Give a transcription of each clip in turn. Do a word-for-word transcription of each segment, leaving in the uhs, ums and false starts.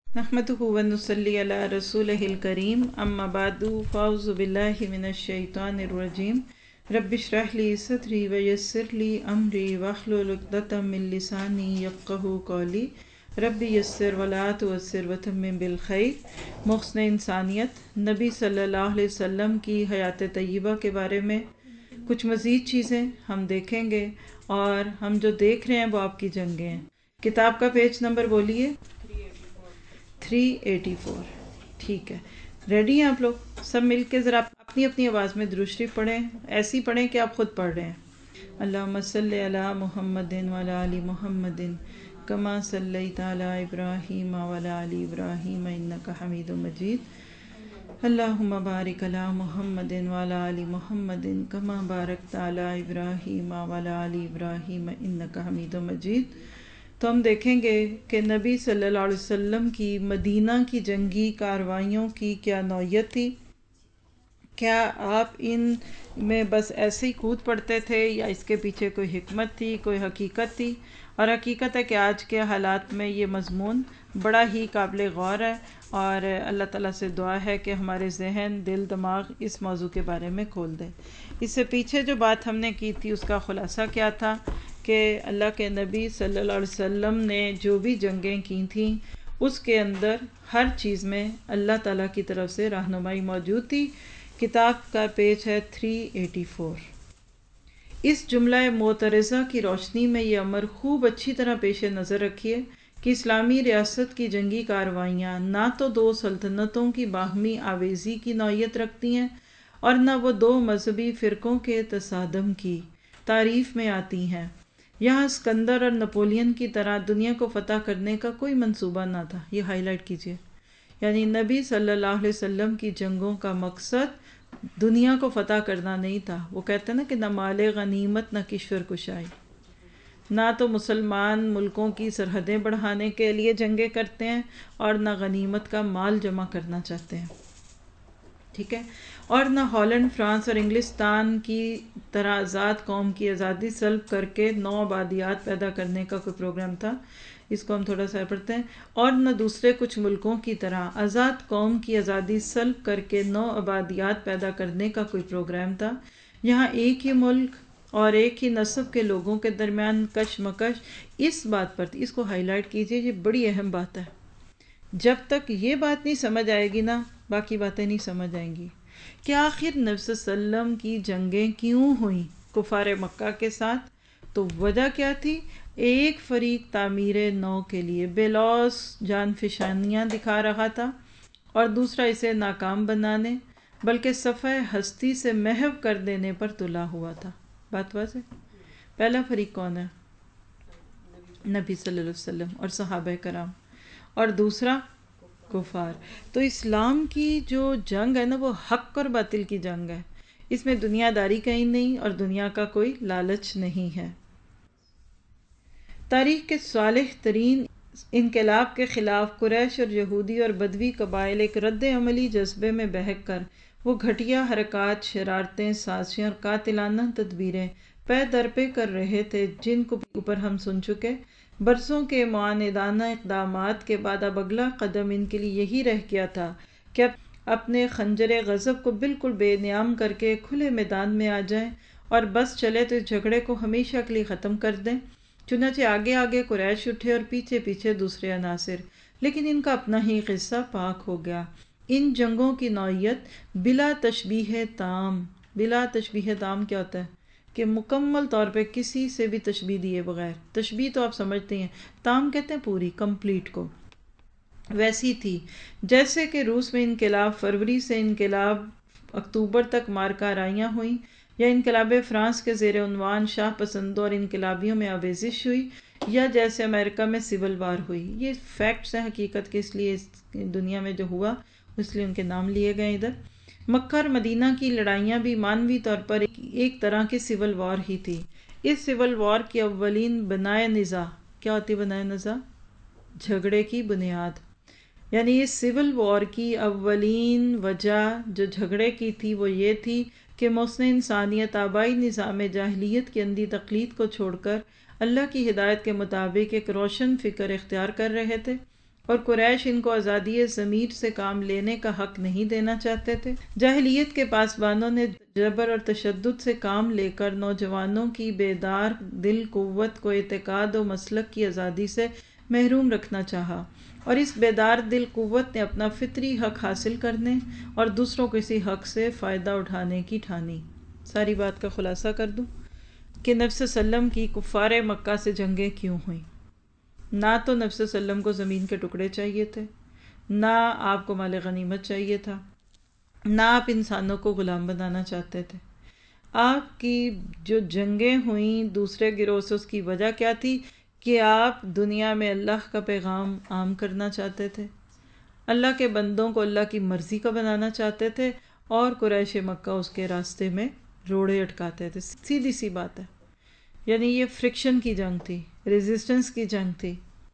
نحمده ونصلي على رسوله الكريم اما بعد فاعوذ بالله من الشيطان الرجيم رب اشرح لي صدري ويسر لي امري واحلل عقدة من لساني يفقهوا قولي رب یسر ولا تعسر وتمم بالخیر۔ محسن انسانیت نبی صلی اللہ علیہ وسلم کی حیات طیبہ کے بارے میں کچھ مزید چیزیں ہم دیکھیں گے، اور ہم جو دیکھ رہے ہیں وہ آپ کی جنگیں ہیں۔ کتاب کا پیج نمبر بولیے۔ Three eighty four. ٹھیک ہے، ریڈی ہیں آپ لوگ؟ سب مل کے ذرا اپنی اپنی آواز میں درود شریف پڑھیں، ایسی پڑھیں کہ آپ خود پڑھ رہے ہیں۔ اللہم صلی علی محمد وعلی آل محمد کما صلیت علی ابراہیم وعلی آل ابراہیم انک حمید مجید۔ اللہم بارک علی محمد وعلی آل محمد کما بارکت علی ابراہیم وعلی آل ابراہیم انک حمید مجید۔ تو ہم دیکھیں گے کہ نبی صلی اللہ علیہ وسلم کی مدینہ کی جنگی کارروائیوں کی کیا نوعیت تھی۔ کیا آپ ان میں بس ایسے ہی کود پڑتے تھے، یا اس کے پیچھے کوئی حکمت تھی، کوئی حقیقت تھی؟ اور حقیقت ہے کہ آج کے حالات میں یہ مضمون بڑا ہی قابل غور ہے، اور اللہ تعالیٰ سے دعا ہے کہ ہمارے ذہن، دل، دماغ اس موضوع کے بارے میں کھول دے۔ اس سے پیچھے جو بات ہم نے کی تھی اس کا خلاصہ کیا تھا کہ اللہ کے نبی صلی اللہ علیہ وسلم نے جو بھی جنگیں کی تھیں اس کے اندر ہر چیز میں اللہ تعالیٰ کی طرف سے رہنمائی موجود تھی۔ کتاب کا پیج ہے تھری ایٹی فور۔ اس جملہ معترضہ کی روشنی میں یہ امر خوب اچھی طرح پیش نظر رکھیے کہ اسلامی ریاست کی جنگی کارروائیاں نہ تو دو سلطنتوں کی باہمی آویزی کی نوعیت رکھتی ہیں، اور نہ وہ دو مذہبی فرقوں کے تصادم کی تعریف میں آتی ہیں۔ یہاں اسکندر اور نپولین کی طرح دنیا کو فتح کرنے کا کوئی منصوبہ نہ تھا۔ یہ ہائی لائٹ کیجئے، یعنی نبی صلی اللہ علیہ وسلم کی جنگوں کا مقصد دنیا کو فتح کرنا نہیں تھا۔ وہ کہتے ہیں نا کہ نہ مال غنیمت نہ کشور کشائی، نہ تو مسلمان ملکوں کی سرحدیں بڑھانے کے لیے جنگیں کرتے ہیں، اور نہ غنیمت کا مال جمع کرنا چاہتے ہیں، ٹھیک ہے؟ اور نہ ہالینڈ، فرانس اور انگلستان کی طرح آزاد قوم کی آزادی سلب کر کے نو آبادیات پیدا کرنے کا کوئی پروگرام تھا۔ اس کو ہم تھوڑا سا پڑھتے ہیں۔ اور نہ دوسرے کچھ ملکوں کی طرح آزاد قوم کی آزادی سلب کر کے نو آبادیات پیدا کرنے کا کوئی پروگرام تھا۔ یہاں ایک ہی ملک اور ایک ہی نسب کے لوگوں کے درمیان کشمکش اس بات پر تھی۔ اس کو ہائی لائٹ کیجئے، یہ بڑی اہم بات ہے۔ جب تک یہ بات نہیں سمجھ آئے گی نا، باقی باتیں نہیں سمجھ آئیں گی کہ آخر نبی صلی اللہ علیہ وسلم کی جنگیں کیوں ہوئیں کفار مکہ کے ساتھ۔ تو وجہ کیا تھی؟ ایک فریق تعمیر نو کے لیے بے لوث جان فشانیاں دکھا رہا تھا، اور دوسرا اسے ناکام بنانے بلکہ صفحہ ہستی سے محو کر دینے پر تلا ہوا تھا۔ بات واضح؟ پہلا فریق کون ہے؟ نبی صلی اللہ علیہ وسلم اور صحابہ کرام، اور دوسرا کفار۔ تو اسلام کی جو جنگ ہے نا، وہ حق اور باطل کی جنگ ہے۔ اس میں دنیا داری کہیں نہیں، اور دنیا کا کوئی لالچ نہیں ہے۔ تاریخ کے صالح ترین انقلاب کے خلاف قریش اور یہودی اور بدوی قبائل ایک رد عملی جذبے میں بہک کر وہ گھٹیا حرکات، شرارتیں، سازشیں اور قاتلانہ تدبیریں پے در پہ کر رہے تھے، جن کو اوپر ہم سن چکے۔ برسوں کے معاندانہ اقدامات کے بعد اب اگلا قدم ان کے لیے یہی رہ گیا تھا کہ اپنے خنجر غضب کو بالکل بے نیام کر کے کھلے میدان میں آ جائیں، اور بس چلے تو اس جھگڑے کو ہمیشہ کے لیے ختم کر دیں۔ چنانچہ آگے آگے قریش اٹھے اور پیچھے پیچھے دوسرے عناصر، لیکن ان کا اپنا ہی قصہ پاک ہو گیا۔ ان جنگوں کی نوعیت بلا تشبیہ تام۔ بلا تشبیہ تام کیا ہوتا ہے؟ کہ مکمل طور پہ کسی سے بھی تشبیہ دیے بغیر۔ تشبیہ تو آپ سمجھتے ہیں، تام کہتے ہیں پوری، کمپلیٹ کو۔ ویسی تھی جیسے کہ روس میں انقلاب فروری سے انقلاب اکتوبر تک مارکارائیاں ہوئیں، یا انقلاب فرانس کے زیر عنوان شاہ پسندوں اور انقلابیوں میں آویزش ہوئی، یا جیسے امریکہ میں سول وار ہوئی۔ یہ فیکٹس ہیں حقیقت کے، اس لیے اس دنیا میں جو ہوا اس لیے ان کے نام لیے گئے ادھر۔ مکہ اور مدینہ کی لڑائیاں بھی مانوی طور پر ایک طرح کی سول وار ہی تھی۔ اس سول وار کی اولین بنائے نزاع کیا ہوتی؟ بنائے نزاع جھگڑے کی بنیاد، یعنی اس سول وار کی اولین وجہ جو جھگڑے کی تھی وہ یہ تھی کہ محسن انسانیت آبائی نظام جاہلیت کی اندھی تقلید کو چھوڑ کر اللہ کی ہدایت کے مطابق ایک روشن فکر اختیار کر رہے تھے، اور قریش ان کو آزادی ضمیر سے کام لینے کا حق نہیں دینا چاہتے تھے۔ جاہلیت کے پاسبانوں نے جبر اور تشدد سے کام لے کر نوجوانوں کی بیدار دل قوت کو اعتقاد و مسلک کی آزادی سے محروم رکھنا چاہا، اور اس بیدار دل قوت نے اپنا فطری حق حاصل کرنے اور دوسروں کو اسی حق سے فائدہ اٹھانے کی ٹھانی۔ ساری بات کا خلاصہ کر دوں کہ نبی صلی اللہ علیہ وسلم کی کفار مکہ سے جنگیں کیوں ہوئیں۔ نہ تو نبی صلی اللہ علیہ وسلم کو زمین کے ٹکڑے چاہیے تھے، نہ آپ کو مال غنیمت چاہیے تھا، نہ آپ انسانوں کو غلام بنانا چاہتے تھے۔ آپ کی جو جنگیں ہوئیں دوسرے گروہ سے، اس کی وجہ کیا تھی کہ آپ دنیا میں اللہ کا پیغام عام کرنا چاہتے تھے، اللہ کے بندوں کو اللہ کی مرضی کا بنانا چاہتے تھے، اور قریش مکہ اس کے راستے میں روڑے اٹکاتے تھے۔ سیدھی سی بات ہے، یعنی یہ فرکشن کی جنگ تھی، ریزسٹنس کی جنگ تھی۔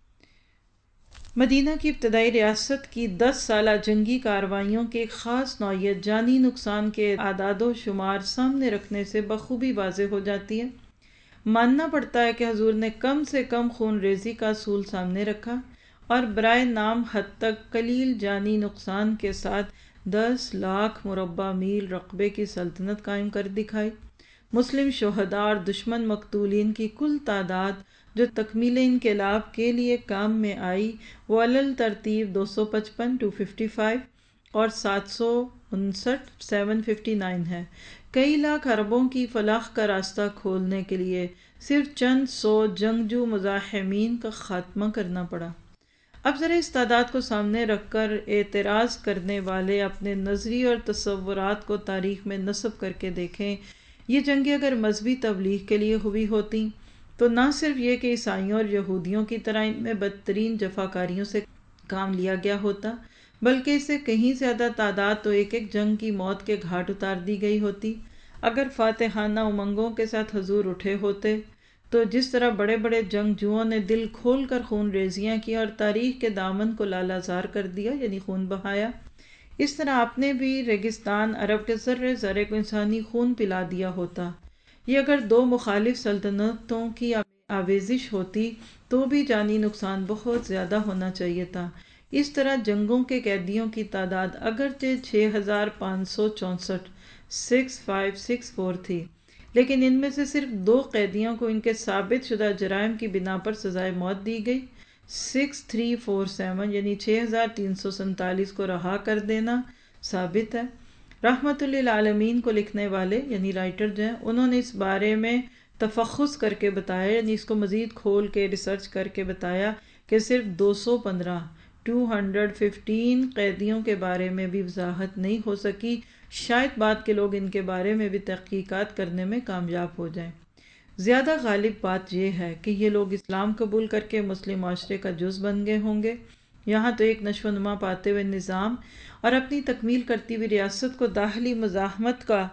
مدینہ کی ابتدائی ریاست کی دس سالہ جنگی کارروائیوں کی ایک خاص نوعیت جانی نقصان کے اعداد و شمار سامنے رکھنے سے بخوبی واضح ہو جاتی ہے۔ ماننا پڑتا ہے کہ حضور نے کم سے کم خون ریزی کا اصول سامنے رکھا اور برائے نام حد تک قلیل جانی نقصان کے ساتھ دس لاکھ مربع میل رقبے کی سلطنت قائم کر دکھائی۔ مسلم شہداء اور دشمن مقتولین کی کل تعداد جو تکمیل انقلاب کے لیے کام میں آئی وہ علل ترتیب دو سو پچپن ٹو ففٹی فائیو اور سات سو انسٹھ سیون ففٹی نائن ہے۔ کئی لاکھ عربوں کی فلاح کا راستہ کھولنے کے لیے صرف چند سو جنگجو مزاحمین کا خاتمہ کرنا پڑا۔ اب ذرا اس تعداد کو سامنے رکھ کر اعتراض کرنے والے اپنے نظریے اور تصورات کو تاریخ میں نسب کر کے دیکھیں۔ یہ جنگیں اگر مذہبی تبلیغ کے لیے ہوئی ہوتی تو نہ صرف یہ کہ عیسائیوں اور یہودیوں کی طرح ان میں بدترین جفاکاریوں سے کام لیا گیا ہوتا، بلکہ اس سے کہیں زیادہ تعداد تو ایک ایک جنگ کی موت کے گھاٹ اتار دی گئی ہوتی۔ اگر فاتحانہ امنگوں کے ساتھ حضور اٹھے ہوتے تو جس طرح بڑے بڑے جنگجوؤں نے دل کھول کر خون ریزیاں کی اور تاریخ کے دامن کو لالہ زار کر دیا، یعنی خون بہایا، اس طرح آپ نے بھی ریگستان عرب کے ذرے ذرے کو انسانی خون پلا دیا ہوتا۔ یہ اگر دو مخالف سلطنتوں کی آویزش ہوتی تو بھی جانی نقصان بہت زیادہ ہونا چاہیے تھا۔ اس طرح جنگوں کے قیدیوں کی تعداد اگرچہ چھ ہزار پانچ سو چونسٹھ سکس فائیو سکس فور تھی، لیکن ان میں سے صرف دو قیدیوں کو ان کے ثابت شدہ جرائم کی بنا پر سزائے موت دی گئی۔ سکس تھری فور سیون یعنی چھ ہزار تین سو سینتالیس کو رہا کر دینا ثابت ہے۔ رحمت للعالمین کو لکھنے والے یعنی رائٹر جو ہیں، انہوں نے اس بارے میں تفحص کر کے بتایا، یعنی اس کو مزید کھول کے ریسرچ کر کے بتایا کہ صرف دو سو پندرہ ٹو ہنڈریڈ ففٹین قیدیوں کے بارے میں بھی وضاحت نہیں ہو سکی۔ شاید بعد کے لوگ ان کے بارے میں بھی تحقیقات کرنے میں کامیاب ہو جائیں۔ زیادہ غالب بات یہ ہے کہ یہ لوگ اسلام قبول کر کے مسلم معاشرے کا جز بن گئے ہوں گے۔ یہاں تو ایک نشو و نما پاتے ہوئے نظام اور اپنی تکمیل کرتی ہوئی ریاست کو داخلی مزاحمت کا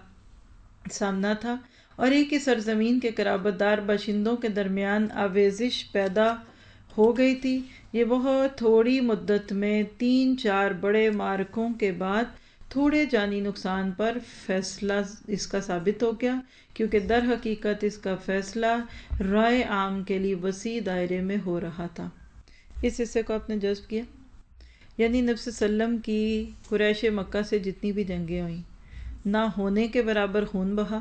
سامنا تھا، اور ایک ہی سرزمین کے قرابت دار باشندوں کے درمیان آویزش پیدا ہو گئی تھی۔ یہ بہت تھوڑی مدت میں تین چار بڑے معرکوں کے بعد تھوڑے جانی نقصان پر فیصلہ اس کا ثابت ہو گیا، کیونکہ در حقیقت اس کا فیصلہ رائے عام کے لیے وسیع دائرے میں ہو رہا تھا۔ اس حصے کو آپ نے جذب کیا، یعنی نبی صلی اللہ علیہ وسلم کی قریش مکہ سے جتنی بھی جنگیں ہوئیں، نہ ہونے کے برابر خون بہا،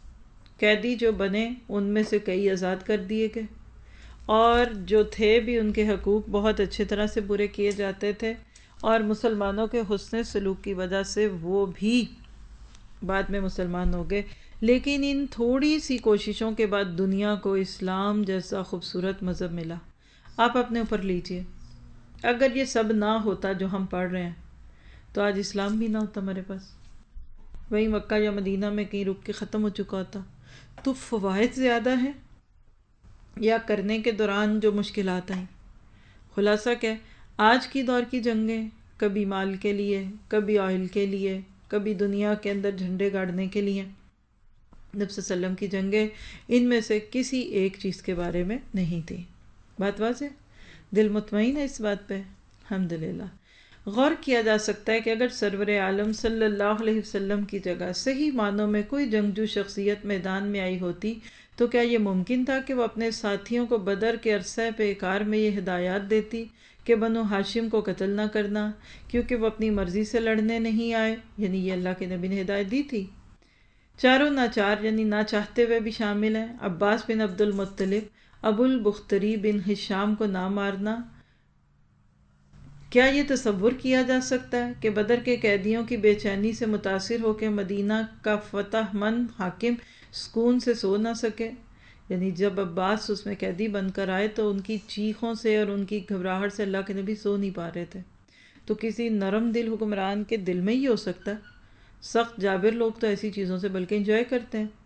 قیدی جو بنے ان میں سے کئی آزاد کر دیے گئے، اور جو تھے بھی ان کے حقوق بہت اچھے طرح سے پورے کیے جاتے تھے، اور مسلمانوں کے حسن سلوک کی وجہ سے وہ بھی بعد میں مسلمان ہو گئے۔ لیکن ان تھوڑی سی کوششوں کے بعد دنیا کو اسلام جیسا خوبصورت مذہب ملا۔ آپ اپنے اوپر لیجئے، اگر یہ سب نہ ہوتا جو ہم پڑھ رہے ہیں تو آج اسلام بھی نہ ہوتا ہمارے پاس، وہی مکہ یا مدینہ میں کہیں رک کے ختم ہو چکا ہوتا۔ تو فوائد زیادہ ہیں یا کرنے کے دوران جو مشکلات آئیں؟ خلاصہ کیا؟ آج کی دور کی جنگیں کبھی مال کے لیے، کبھی آئل کے لیے، کبھی دنیا کے اندر جھنڈے گاڑنے کے لیے۔ نبی صلی اللہ علیہ وسلم کی جنگیں ان میں سے کسی ایک چیز کے بارے میں نہیں تھی۔ بات واضح؟ دل مطمئن ہے اس بات پہ؟ الحمدللہ۔ غور کیا جا سکتا ہے کہ اگر سرور عالم صلی اللہ علیہ وسلم کی جگہ صحیح معنوں میں کوئی جنگجو شخصیت میدان میں آئی ہوتی تو کیا یہ ممکن تھا کہ وہ اپنے ساتھیوں کو بدر کے عرصہ پیکار میں یہ ہدایات دیتی کہ بنو ہاشم کو قتل نہ کرنا، کیونکہ وہ اپنی مرضی سے لڑنے نہیں آئے، یعنی یہ اللہ کے نبی نے ہدایت دی تھی۔ چاروں ناچار یعنی نہ چاہتے ہوئے بھی شامل ہیں، عباس بن عبد المطلب، ابو البختری بن ہشام کو نہ مارنا۔ کیا یہ تصور کیا جا سکتا ہے کہ بدر کے قیدیوں کی بے چینی سے متاثر ہو کے مدینہ کا فتح مند حاکم سکون سے سو نہ سکے؟ یعنی جب عباس اس میں قیدی بن کر آئے تو ان کی چیخوں سے اور ان کی گھبراہٹ سے اللہ کے نبی سو نہیں پا رہے تھے۔ تو کسی نرم دل حکمران کے دل میں ہی ہو سکتا ہے؟ سخت جابر لوگ تو ایسی چیزوں سے بلکہ انجوائے کرتے ہیں،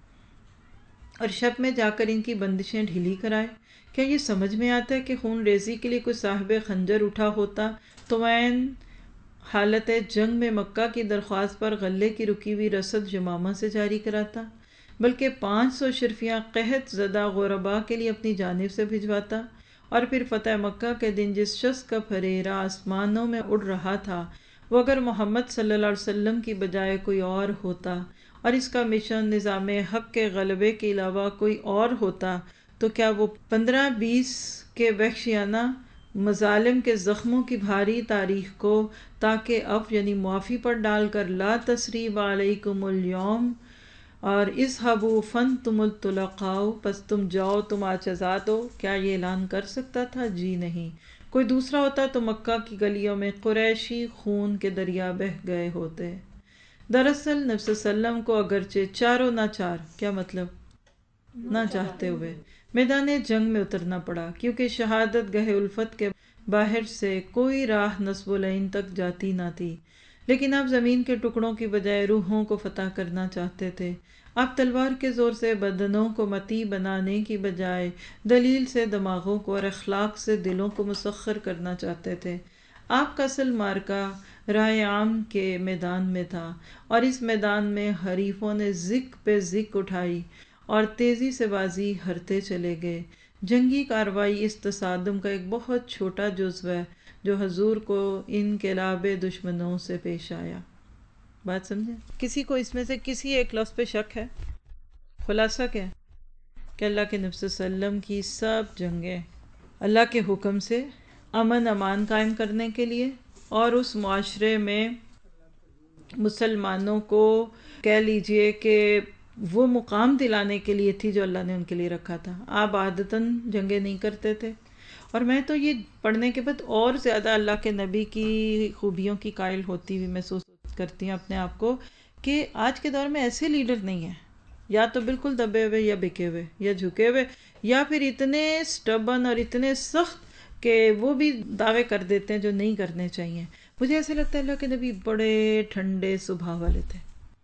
اور شب میں جا کر ان کی بندشیں ڈھیلی کرائے۔ کیا یہ سمجھ میں آتا ہے کہ خون ریزی کے لیے کوئی صاحب خنجر اٹھا ہوتا تو عین حالت جنگ میں مکہ کی درخواست پر غلے کی رکی ہوئی رسد یمامہ سے جاری کراتا، بلکہ پانچ سو شرفیاں قحط زدہ غربا کے لیے اپنی جانب سے بھجواتا، اور پھر فتح مکہ کے دن جس شخص کا پھریرا آسمانوں میں اڑ رہا تھا وہ اگر محمد صلی اللہ علیہ وسلم کی بجائے کوئی اور ہوتا اور اس کا مشن نظام حق کے غلبے کے علاوہ کوئی اور ہوتا، تو کیا وہ پندرہ بیس کے وحشیانہ مظالم کے زخموں کی بھاری تاریخ کو تاکہ اف یعنی معافی پر ڈال کر لا تثریب علیکم اليوم اور اذهبوا فانتم الطلقاء، پس تم جاؤ تم آج آزاد ہو، کیا یہ اعلان کر سکتا تھا؟ جی نہیں۔ کوئی دوسرا ہوتا تو مکہ کی گلیوں میں قریشی خون کے دریا بہہ گئے ہوتے۔ دراصل نبی صلی اللہ علیہ وسلم کو اگرچہ چاروں ناچار، کیا مطلب نہ چاہتے ہوئے میدان جنگ میں اترنا پڑا، کیونکہ شہادت گہ الفت کے باہر سے کوئی راہ نصب العین تک جاتی نہ تھی، لیکن آپ زمین کے ٹکڑوں کی بجائے روحوں کو فتح کرنا چاہتے تھے۔ آپ تلوار کے زور سے بدنوں کو متی بنانے کی بجائے دلیل سے دماغوں کو اور اخلاق سے دلوں کو مسخر کرنا چاہتے تھے۔ آپ کا اصل مارکا رائے عام کے میدان میں تھا، اور اس میدان میں حریفوں نے زک پہ زک اٹھائی اور تیزی سے بازی ہرتے چلے گئے۔ جنگی کارروائی اس تصادم کا ایک بہت چھوٹا جزو ہے جو حضور کو انقلاب دشمنوں سے پیش آیا۔ بات سمجھیں؟ کسی کو اس میں سے کسی ایک لفظ پہ شک ہے؟ خلاصہ کیا ہے کہ اللہ کے نبی صلی اللہ علیہ وسلم کی سب جنگیں اللہ کے حکم سے امن امان قائم کرنے کے لیے اور اس معاشرے میں مسلمانوں کو کہہ لیجئے کہ وہ مقام دلانے کے لیے تھی جو اللہ نے ان کے لیے رکھا تھا۔ آپ عادتاً جنگیں نہیں کرتے تھے، اور میں تو یہ پڑھنے کے بعد اور زیادہ اللہ کے نبی کی خوبیوں کی قائل ہوتی ہوئی محسوس کرتی ہوں اپنے آپ کو کہ آج کے دور میں ایسے لیڈر نہیں ہیں، یا تو بالکل دبے ہوئے یا بکے ہوئے یا جھکے ہوئے، یا پھر اتنے سٹبن اور اتنے سخت کہ وہ بھی دعوے کر دیتے ہیں جو نہیں کرنے چاہیے۔ مجھے ایسے لگتا ہے اللہ کے نبی بڑے ٹھنڈے صبح والے تھے،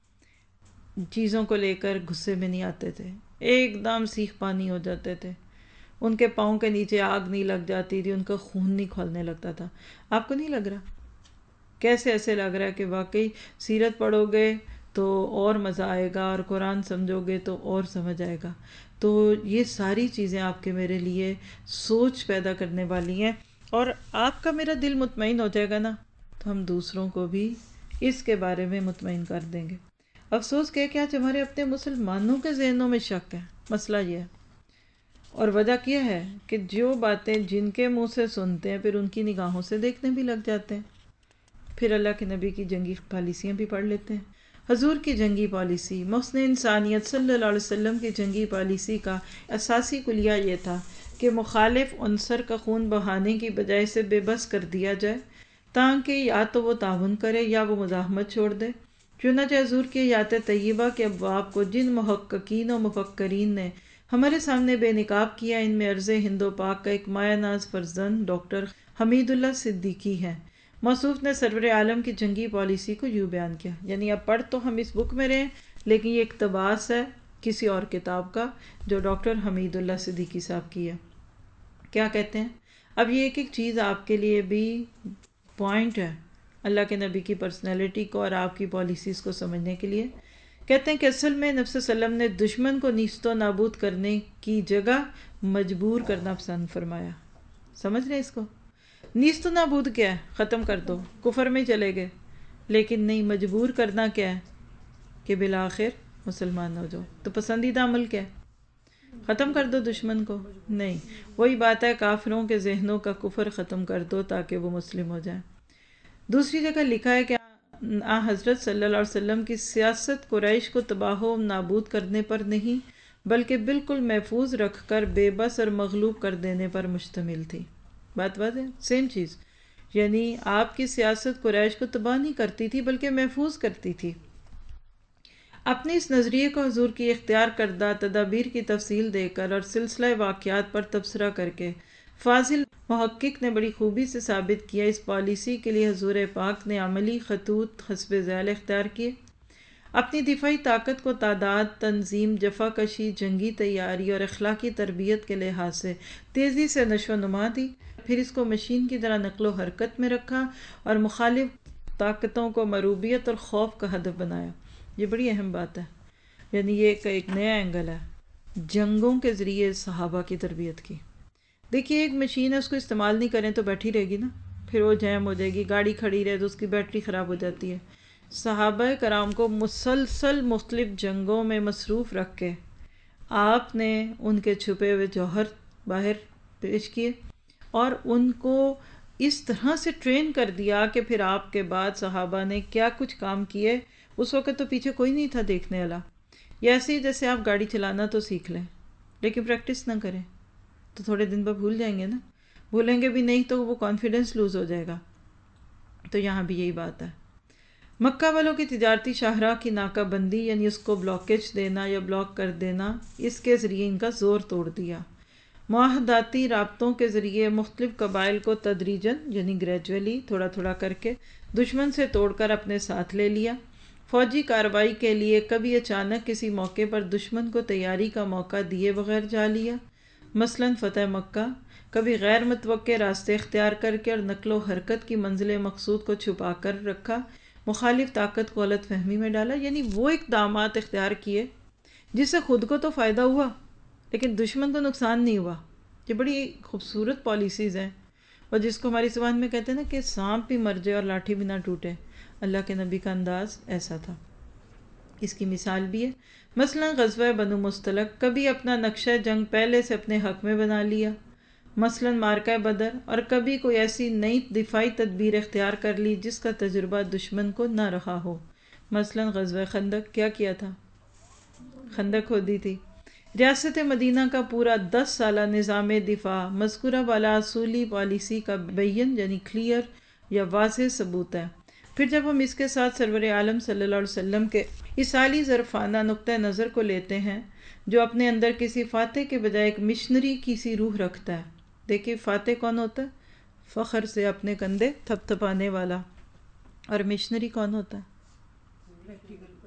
چیزوں کو لے کر غصے میں نہیں آتے تھے، ایک دم سیخ پانی ہو جاتے تھے، ان کے پاؤں کے نیچے آگ نہیں لگ جاتی تھی، ان کا خون نہیں کھولنے لگتا تھا۔ آپ کو نہیں لگ رہا؟ کیسے ایسے لگ رہا ہے کہ واقعی سیرت پڑھو گے تو اور مزہ آئے گا، اور قرآن سمجھو گے تو اور سمجھ آئے گا۔ تو یہ ساری چیزیں آپ کے میرے لیے سوچ پیدا کرنے والی ہیں، اور آپ کا میرا دل مطمئن ہو جائے گا نا تو ہم دوسروں کو بھی اس کے بارے میں مطمئن کر دیں گے۔ افسوس کہ کہ آج ہمارے اپنے مسلمانوں کے ذہنوں میں شک ہے۔ مسئلہ یہ ہے، اور وجہ کیا ہے کہ جو باتیں جن کے منہ سے سنتے ہیں پھر ان کی نگاہوں سے دیکھنے بھی لگ جاتے ہیں، پھر اللہ کے نبی کی جنگی پالیسیاں بھی پڑھ لیتے ہیں۔ حضور کی جنگی پالیسی، محسن انسانیت صلی اللہ علیہ وسلم کی جنگی پالیسی کا اساسی کلیہ یہ تھا کہ مخالف عنصر کا خون بہانے کی بجائے اسے بے بس کر دیا جائے، تاکہ یا تو وہ تعاون کرے یا وہ مزاحمت چھوڑ دے۔ چنانچہ حضور کی حیات طیبہ کے ابواب کو جن محققین و مفکرین نے ہمارے سامنے بے نقاب کیا، ان میں عرض ہند و پاک کا ایک مایہ ناز فرزند ڈاکٹر حمید اللہ صدیقی ہیں۔ موصوف نے سرور عالم کی جنگی پالیسی کو یوں بیان کیا، یعنی اب پڑھ تو ہم اس بک میں رہے لیکن یہ اقتباس ہے کسی اور کتاب کا جو ڈاکٹر حمید اللہ صدیقی صاحب کی ہے۔ کیا کہتے ہیں؟ اب یہ ایک ایک چیز آپ کے لیے بھی پوائنٹ ہے اللہ کے نبی کی پرسنالٹی کو اور آپ کی پالیسیز کو سمجھنے کے لیے۔ کہتے ہیں کہ اصل میں نبی صلی اللہ علیہ وسلم نے دشمن کو نیست و نابود کرنے کی جگہ مجبور کرنا پسند فرمایا۔ سمجھ رہے اس کو؟ نیست و نابود کیا ہے؟ ختم کر دو، کفر میں چلے گئے، لیکن نہیں، مجبور کرنا کیا ہے کہ بالآخر مسلمان ہو جاؤ۔ تو پسندیدہ عمل کیا ہے؟ ختم کر دو دشمن کو، نہیں، وہی بات ہے کافروں کے ذہنوں کا کفر ختم کر دو تاکہ وہ مسلم ہو جائیں۔ دوسری جگہ لکھا ہے کہ آ حضرت صلی اللہ علیہ وسلم کی سیاست قریش کو تباہ و نابود کرنے پر نہیں بلکہ بالکل محفوظ رکھ کر بے بس اور مغلوب کر دینے پر مشتمل تھی۔ بات بات ہے، سیم چیز، یعنی آپ کی سیاست قریش کو تباہ نہیں کرتی تھی بلکہ محفوظ کرتی تھی۔ اپنے اس نظریے کو حضور کی اختیار کردہ تدابیر کی تفصیل دے کر اور سلسلہ واقعات پر تبصرہ کر کے فاضل محقق نے بڑی خوبی سے ثابت کیا اس پالیسی کے لیے حضور پاک نے عملی خطوط حسب ذیل اختیار کیے۔ اپنی دفاعی طاقت کو تعداد، تنظیم، جفا کشی، جنگی تیاری اور اخلاقی تربیت کے لحاظ سے تیزی سے نشو و نما دی، پھر اس کو مشین کی طرح نقل و حرکت میں رکھا اور مخالف طاقتوں کو مروبیت اور خوف کا ہدف بنایا۔ یہ بڑی اہم بات ہے، یعنی یہ ایک نیا اینگل ہے جنگوں کے ذریعے صحابہ کی تربیت کی۔ دیکھیے ایک مشین ہے، اس کو استعمال نہیں کریں تو بیٹھی رہے گی نا، پھر وہ جیم ہو جائے گی، گاڑی کھڑی رہے تو اس کی بیٹری خراب ہو جاتی ہے۔ صحابہ کرام کو مسلسل مختلف جنگوں میں مصروف رکھ کے آپ نے ان کے چھپے ہوئے جوہر باہر پیش کیے اور ان کو اس طرح سے ٹرین کر دیا کہ پھر آپ کے بعد صحابہ نے کیا کچھ کام کیے، اس وقت تو پیچھے کوئی نہیں تھا دیکھنے والا۔ یہ ایسے ہی جیسے آپ گاڑی چلانا تو سیکھ لیں لیکن پریکٹس نہ کریں تو تھوڑے دن بعد بھول جائیں گے نا، بھولیں گے بھی نہیں تو وہ کانفیڈنس لوز ہو جائے گا۔ تو یہاں بھی یہی بات ہے۔ مکہ والوں کی تجارتی شاہراہ کی ناکہ بندی یعنی اس کو بلاکیج دینا یا بلاک کر دینا، اس کے ذریعے ان کا زور توڑ دیا۔ معاہداتی رابطوں کے ذریعے مختلف قبائل کو تدریجاً یعنی گریجولی تھوڑا تھوڑا کر کے دشمن سے توڑ کر اپنے ساتھ لے لیا۔ فوجی کارروائی کے لیے کبھی اچانک کسی موقع پر دشمن کو تیاری کا موقع دیے بغیر جا لیا، مثلاً فتح مکہ، کبھی غیر متوقع راستے اختیار کر کے اور نقل و حرکت کی منزل مقصود کو چھپا کر رکھا، مخالف طاقت کو غلط فہمی میں ڈالا، یعنی وہ اقدامات اختیار کیے جس سے خود کو تو فائدہ ہوا لیکن دشمن کو نقصان نہیں ہوا۔ یہ بڑی خوبصورت پالیسیز ہیں، اور جس کو ہماری زبان میں کہتے ہیں نا کہ سانپ بھی مر جائے اور لاٹھی بھی نہ ٹوٹے، اللہ کے نبی کا انداز ایسا تھا۔ اس کی مثال بھی ہے، مثلا غزوہ بنو مستلق، کبھی اپنا نقشہ جنگ پہلے سے اپنے حق میں بنا لیا، مثلا مارکہ بدر، اور کبھی کوئی ایسی نئی دفاعی تدبیر اختیار کر لی جس کا تجربہ دشمن کو نہ رہا ہو، مثلا غزوہ خندق کیا کیا تھا، خندق کھودی تھی۔ ریاست مدینہ کا پورا دس سالہ نظام دفاع مذکورہ بالا اصولی پالیسی کا بین یعنی کلیئر یا واضح ثبوت ہے۔ پھر جب ہم اس کے ساتھ سرور عالم صلی اللہ علیہ وسلم کے اس عالی ظرفانہ نقطہ نظر کو لیتے ہیں جو اپنے اندر کسی فاتح کے بجائے ایک مشنری کی سی روح رکھتا ہے۔ دیکھیے فاتح کون ہوتا ہے؟ فخر سے اپنے کندھے تھپ تھپانے والا، اور مشنری کون ہوتا ہے؟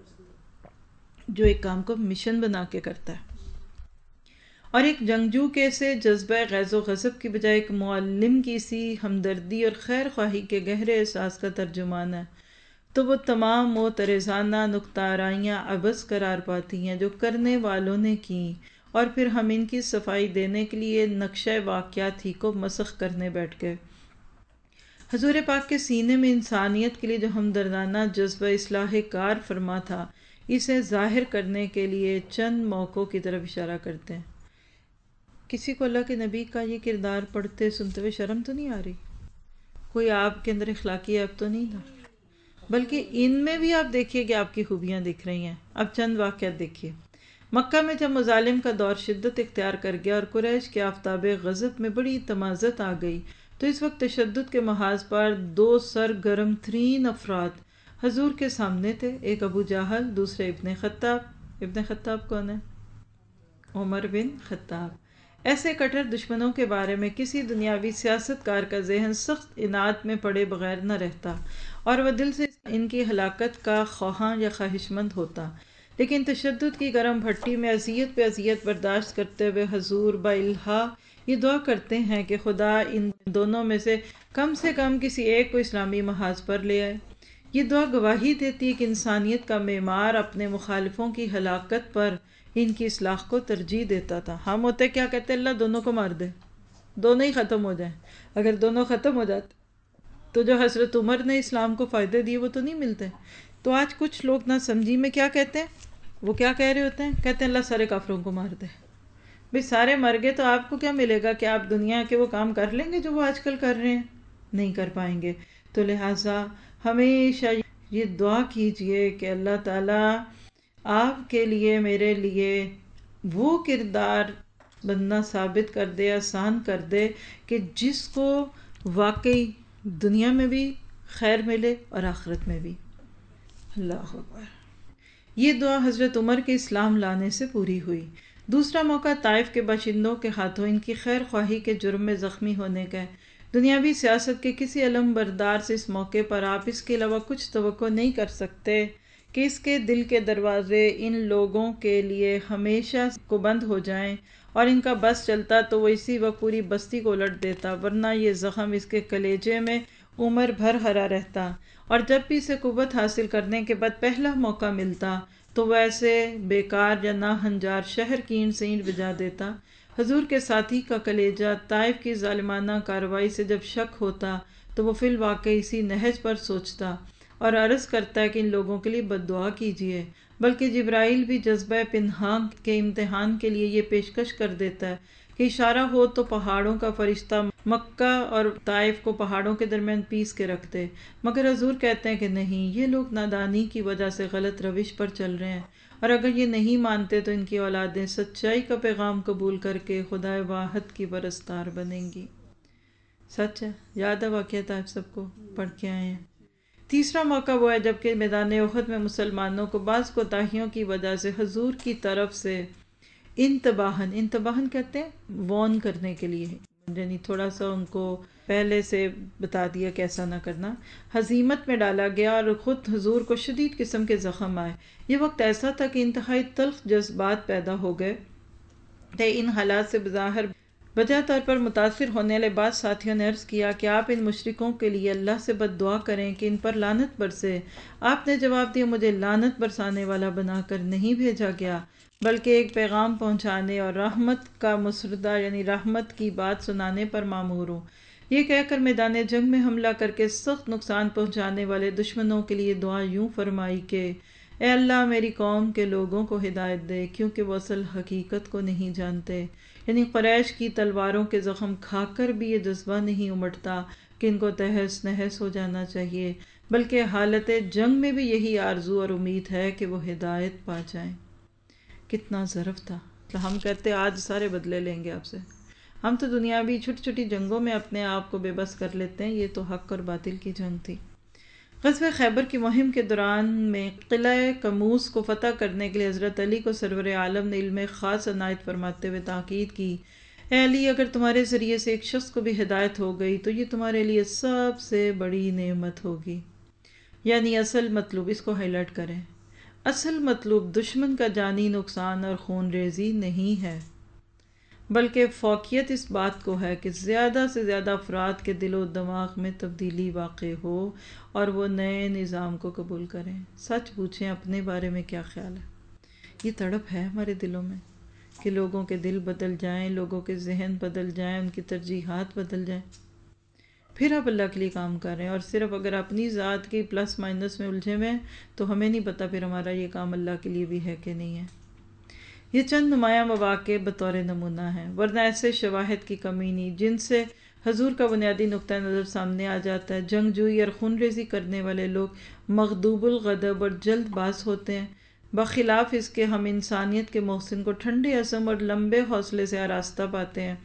جو ایک کام کو مشن بنا کے کرتا ہے، اور ایک جنگجو کے سے جذبہ غیظ و غضب کی بجائے ایک معلم کی سی ہمدردی اور خیر خواہی کے گہرے احساس کا ترجمان ہے، تو وہ تمام معترضانہ نکتہ آرائیاں عبث قرار پاتی ہیں جو کرنے والوں نے کی، اور پھر ہم ان کی صفائی دینے کے لیے نقشہ واقعات ہی کو مسخ کرنے بیٹھ گئے۔ حضور پاک کے سینے میں انسانیت کے لیے جو ہمدردانہ جذبہ اصلاح کار فرما تھا، اسے ظاہر کرنے کے لیے چند موقعوں کی طرف اشارہ کرتے ہیں۔ کسی کو اللہ کے نبی کا یہ کردار پڑھتے سنتے ہوئے شرم تو نہیں آ رہی؟ کوئی آپ کے اندر اخلاقی عیب تو نہیں تھا؟ بلکہ ان میں بھی آپ دیکھیے کہ آپ کی خوبیاں دکھ رہی ہیں۔ اب چند واقعات دیکھیے۔ مکہ میں جب مظالم کا دور شدت اختیار کر گیا اور قریش کے آفتاب غضب میں بڑی تمازت آ گئی، تو اس وقت تشدد کے محاذ پر دو سرگرم ترین افراد حضور کے سامنے تھے، ایک ابو جہل، دوسرے ابن خطاب۔ ابن خطاب کون ہے؟ عمر بن خطاب۔ ایسے کٹر دشمنوں کے بارے میں کسی دنیاوی سیاست کار کا ذہن سخت اناد میں پڑے بغیر نہ رہتا، اور وہ دل سے ان کی ہلاکت کا خواہاں یا خواہش مند ہوتا، لیکن تشدد کی گرم بھٹی میں اذیت پہ اذیت برداشت کرتے ہوئے حضور بالہا یہ دعا کرتے ہیں کہ خدا ان دونوں میں سے کم سے کم کسی ایک کو اسلامی محاذ پر لے آئے۔ یہ دعا گواہی دیتی ہے کہ انسانیت کا معمار اپنے مخالفوں کی ہلاکت پر ان کی اصلاح کو ترجیح دیتا تھا۔ ہم ہوتے کیا کہتے ہیں؟ اللہ دونوں کو مار دے، دونوں ہی ختم ہو جائیں۔ اگر دونوں ختم ہو جاتے تو جو حضرت عمر نے اسلام کو فائدے دیے وہ تو نہیں ملتے۔ تو آج کچھ لوگ نہ سمجھی میں کیا کہتے ہیں، وہ کیا کہہ رہے ہوتے ہیں؟ کہتے ہیں اللہ سارے کافروں کو مار دے، بھئی سارے مر گئے تو آپ کو کیا ملے گا کہ آپ دنیا کے وہ کام کر لیں گے جو وہ آج کل کر رہے ہیں؟ نہیں کر پائیں گے۔ تو لہٰذا ہمیشہ یہ دعا کیجئے کہ اللہ تعالیٰ آپ کے لیے میرے لیے وہ کردار بننا ثابت کر دے، آسان کر دے کہ جس کو واقعی دنیا میں بھی خیر ملے اور آخرت میں بھی۔ اللہ اکبر۔ یہ دعا حضرت عمر کے اسلام لانے سے پوری ہوئی۔ دوسرا موقع طائف کے باشندوں کے ہاتھوں ان کی خیر خواہی کے جرم میں زخمی ہونے کا ہے۔ دنیاوی سیاست کے کسی علم بردار سے اس موقع پر آپ اس کے علاوہ کچھ توقع نہیں کر سکتے کہ اس کے دل کے دروازے ان لوگوں کے لیے ہمیشہ کو بند ہو جائیں، اور ان کا بس چلتا تو وہ اسی وقت پوری بستی کو الٹ دیتا، ورنہ یہ زخم اس کے کلیجے میں عمر بھر ہرا رہتا، اور جب بھی اسے قوت حاصل کرنے کے بعد پہلا موقع ملتا تو وہ ایسے بیکار یا ناہنجار شہر کی اینٹ سے اینٹ بجا دیتا۔ حضور کے ساتھی کا کلیجہ طائف کی ظالمانہ کارروائی سے جب شک ہوتا تو وہ فی الواقع اسی نہج پر سوچتا اور عرض کرتا ہے کہ ان لوگوں کے لیے بد دعا کیجیے، بلکہ جبرائیل بھی جذبہ پنہاں کے امتحان کے لیے یہ پیشکش کر دیتا ہے کہ اشارہ ہو تو پہاڑوں کا فرشتہ مکہ اور طائف کو پہاڑوں کے درمیان پیس کے رکھ دے، مگر حضور کہتے ہیں کہ نہیں، یہ لوگ نادانی کی وجہ سے غلط روش پر چل رہے ہیں، اور اگر یہ نہیں مانتے تو ان کی اولادیں سچائی کا پیغام قبول کر کے خدائے واحد کی پرستار بنیں گی۔ سچ ہے، یاد ہے واقعہ آپ سب کو پڑھ کے آئے ہیں۔ تیسرا موقع وہ ہے جبکہ میدان احد میں مسلمانوں کو بعض کوتاہیوں کی وجہ سے حضور کی طرف سے انتباہن انتباہن کہتے ہیں وارن کرنے کے لیے، یعنی تھوڑا سا ان کو پہلے سے بتا دیا کہ ایسا نہ کرنا، ہزیمت میں ڈالا گیا اور خود حضور کو شدید قسم کے زخم آئے۔ یہ وقت ایسا تھا کہ انتہائی تلخ جذبات پیدا ہو گئے تھے۔ ان حالات سے بظاہر بجا طور پر متاثر ہونے والے بعض ساتھیوں نے عرض کیا کہ آپ ان مشرکوں کے لیے اللہ سے بد دعا کریں کہ ان پر لعنت برسے۔ آپ نے جواب دیا، مجھے لعنت برسانے والا بنا کر نہیں بھیجا گیا، بلکہ ایک پیغام پہنچانے اور رحمت کا مسردہ یعنی رحمت کی بات سنانے پر مامور ہوں۔ یہ کہہ کر میدان جنگ میں حملہ کر کے سخت نقصان پہنچانے والے دشمنوں کے لیے دعا یوں فرمائی کہ اے اللہ میری قوم کے لوگوں کو ہدایت دے، کیونکہ وہ اصل حقیقت کو نہیں جانتے۔ یعنی قریش کی تلواروں کے زخم کھا کر بھی یہ جذبہ نہیں امٹتا کہ ان کو تہس نہس ہو جانا چاہیے، بلکہ حالت جنگ میں بھی یہی آرزو اور امید ہے کہ وہ ہدایت پا جائیں۔ کتنا ظرف تھا! ہم کہتے آج سارے بدلے لیں گے آپ سے، ہم تو دنیاوی چھوٹی چھوٹی جنگوں میں اپنے آپ کو بے بس کر لیتے ہیں، یہ تو حق اور باطل کی جنگ تھی۔ غزوہ خیبر کی مہم کے دوران میں قلعہ کموس کو فتح کرنے کے لیے حضرت علی کو سرور عالم نے علم خاص عنایت فرماتے ہوئے تاکید کی، اے علی اگر تمہارے ذریعے سے ایک شخص کو بھی ہدایت ہو گئی تو یہ تمہارے لیے سب سے بڑی نعمت ہوگی۔ یعنی اصل مطلوب، اس کو ہائی لائٹ کریں، اصل مطلوب دشمن کا جانی نقصان اور خون ریزی نہیں ہے، بلکہ فوقیت اس بات کو ہے کہ زیادہ سے زیادہ افراد کے دل و دماغ میں تبدیلی واقع ہو اور وہ نئے نظام کو قبول کریں۔ سچ پوچھیں اپنے بارے میں کیا خیال ہے؟ یہ تڑپ ہے ہمارے دلوں میں کہ لوگوں کے دل بدل جائیں، لوگوں کے ذہن بدل جائیں، ان کی ترجیحات بدل جائیں، پھر آپ اللہ کے لیے کام کر رہے ہیں، اور صرف اگر اپنی ذات کی پلس مائنس میں الجھے ہوئے تو ہمیں نہیں پتا پھر ہمارا یہ کام اللہ کے لیے بھی ہے کہ نہیں ہے۔ یہ چند نمایاں مواقع بطور نمونہ ہیں، ورنہ ایسے شواہد کی کمی نہیں جن سے حضور کا بنیادی نقطہ نظر سامنے آ جاتا ہے۔ جنگجوئی اور خون ریزی کرنے والے لوگ مغضوب الغضب اور جلد باز ہوتے ہیں، بخلاف اس کے ہم انسانیت کے محسن کو ٹھنڈے عزم اور لمبے حوصلے سے آراستہ پاتے ہیں۔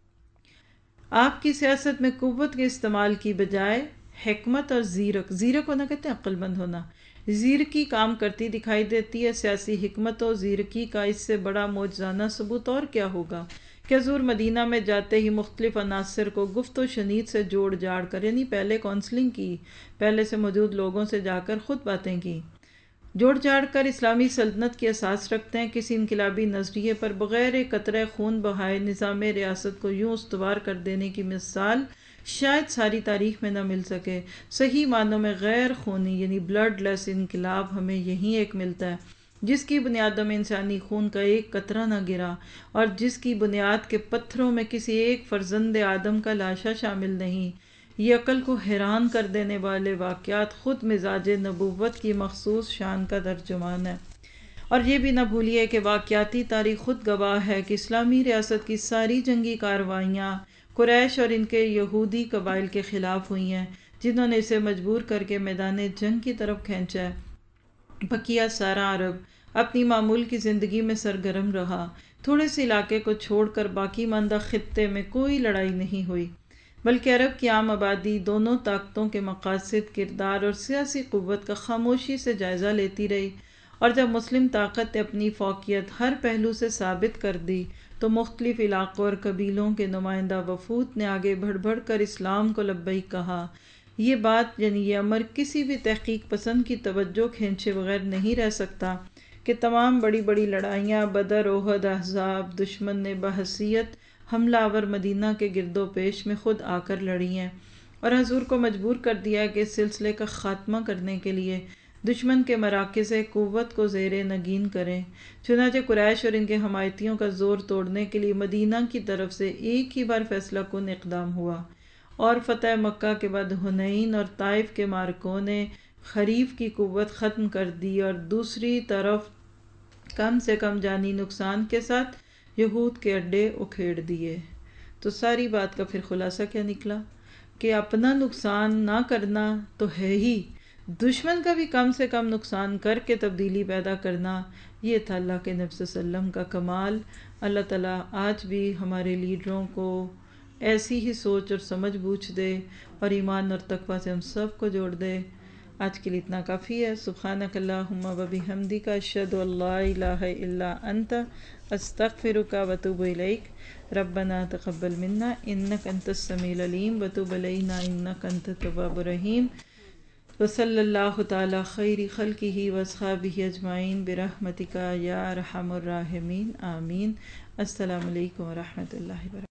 آپ کی سیاست میں قوت کے استعمال کی بجائے حکمت اور زیرک زیرک ہونا کہتے ہیں عقل مند ہونا، زیرکی کام کرتی دکھائی دیتی ہے۔ سیاسی حکمت و زیرکی کا اس سے بڑا معجزانہ ثبوت اور کیا ہوگا کہ حضور مدینہ میں جاتے ہی مختلف عناصر کو گفت و شنید سے جوڑ جاڑ کر، یعنی پہلے کونسلنگ کی، پہلے سے موجود لوگوں سے جا کر خود باتیں کی، جوڑ جاڑ کر اسلامی سلطنت کی اساس رکھتے ہیں۔ کسی انقلابی نظریے پر بغیر ایک قطرہ خون بہائے نظام ریاست کو یوں استوار کر دینے کی مثال شاید ساری تاریخ میں نہ مل سکے۔ صحیح معنوں میں غیر خونی یعنی بلڈ لیس انقلاب ہمیں یہیں ایک ملتا ہے، جس کی بنیادوں میں انسانی خون کا ایک قطرہ نہ گرا، اور جس کی بنیاد کے پتھروں میں کسی ایک فرزند آدم کا لاشا شامل نہیں۔ یہ عقل کو حیران کر دینے والے واقعات خود مزاج نبوت کی مخصوص شان کا ترجمان ہے، اور یہ بھی نہ بھولیے کہ واقعاتی تاریخ خود گواہ ہے کہ اسلامی ریاست کی ساری جنگی کارروائیاں قریش اور ان کے یہودی قبائل کے خلاف ہوئی ہیں، جنہوں نے اسے مجبور کر کے میدان جنگ کی طرف کھینچا ہے۔ بقیہ سارا عرب اپنی معمول کی زندگی میں سرگرم رہا۔ تھوڑے سے علاقے کو چھوڑ کر باقی ماندہ خطے میں کوئی لڑائی نہیں ہوئی، بلکہ عرب کی عام آبادی دونوں طاقتوں کے مقاصد، کردار اور سیاسی قوت کا خاموشی سے جائزہ لیتی رہی، اور جب مسلم طاقت نے اپنی فوقیت ہر پہلو سے ثابت کر دی تو مختلف علاقوں اور قبیلوں کے نمائندہ وفود نے آگے بڑھ بڑھ کر اسلام کو لبیک کہا۔ یہ بات یعنی یہ امر کسی بھی تحقیق پسند کی توجہ کھینچے بغیر نہیں رہ سکتا کہ تمام بڑی بڑی لڑائیاں بدر، احد، احزاب دشمن نے بحیثیت حملہ آور مدینہ کے گرد و پیش میں خود آ کر لڑی ہیں، اور حضور کو مجبور کر دیا کہ اس سلسلے کا خاتمہ کرنے کے لیے دشمن کے مراکز قوت کو زیر نگین کریں۔ چنانچہ قریش اور ان کے حمایتیوں کا زور توڑنے کے لیے مدینہ کی طرف سے ایک ہی بار فیصلہ کن اقدام ہوا، اور فتح مکہ کے بعد حنین اور طائف کے مارکوں نے حریف کی قوت ختم کر دی، اور دوسری طرف کم سے کم جانی نقصان کے ساتھ یہود کے اڈے اکھیڑ دیے۔ تو ساری بات کا پھر خلاصہ کیا نکلا کہ اپنا نقصان نہ کرنا تو ہے ہی، دشمن کا بھی کم سے کم نقصان کر کے تبدیلی پیدا کرنا، یہ تھا اللہ کے نبی صلی اللہ علیہ وسلم کا کمال۔ اللہ تعالیٰ آج بھی ہمارے لیڈروں کو ایسی ہی سوچ اور سمجھ بوجھ دے، اور ایمان اور تقوی سے ہم سب کو جوڑ دے۔ آج کے لیے اتنا کافی ہے۔ سبحانک اللہم و بحمدک، اشہد ان لا الہ الا انت، استغفرک و اتوب الیک۔ ربنا تقبل منا انک انت السمیع العلیم وتب علینا انک انت التواب الرحیم، وصلی اللہ تعالی خیر خلقہ واصحابہ اجمعین برحمتک یا ارحم الراحمین، آمین۔ السلام علیکم ورحمۃ اللہ وبرکاتہ۔